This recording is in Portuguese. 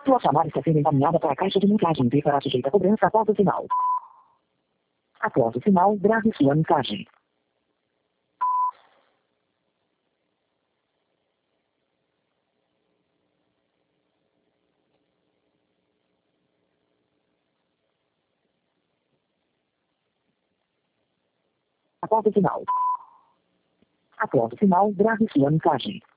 Sua chamada está sendo encaminhada para a caixa de mensagem e será sujeita a cobrança após o sinal. Após o sinal, grave sua mensagem. Após o sinal. Após o sinal, grave sua mensagem.